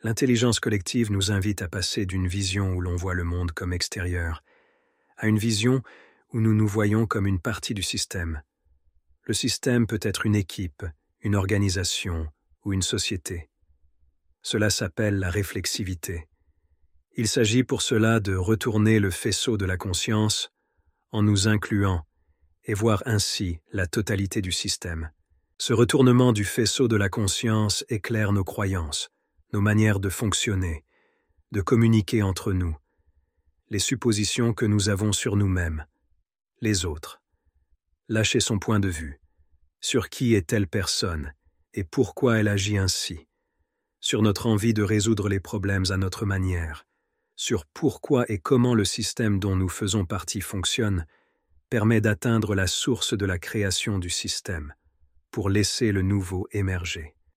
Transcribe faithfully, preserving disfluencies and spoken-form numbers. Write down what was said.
L'intelligence collective nous invite à passer d'une vision où l'on voit le monde comme extérieur, à une vision où nous nous voyons comme une partie du système. Le système peut être une équipe, une organisation ou une société. Cela s'appelle la réflexivité. Il s'agit pour cela de retourner le faisceau de la conscience en nous incluant et voir ainsi la totalité du système. Ce retournement du faisceau de la conscience éclaire nos croyances, nos manières de fonctionner, de communiquer entre nous, les suppositions que nous avons sur nous-mêmes, les autres. Lâcher son point de vue. Sur qui est telle personne et pourquoi elle agit ainsi? Sur notre envie de résoudre les problèmes à notre manière. Sur pourquoi et comment le système dont nous faisons partie fonctionne permet d'atteindre la source de la création du système, pour laisser le nouveau émerger.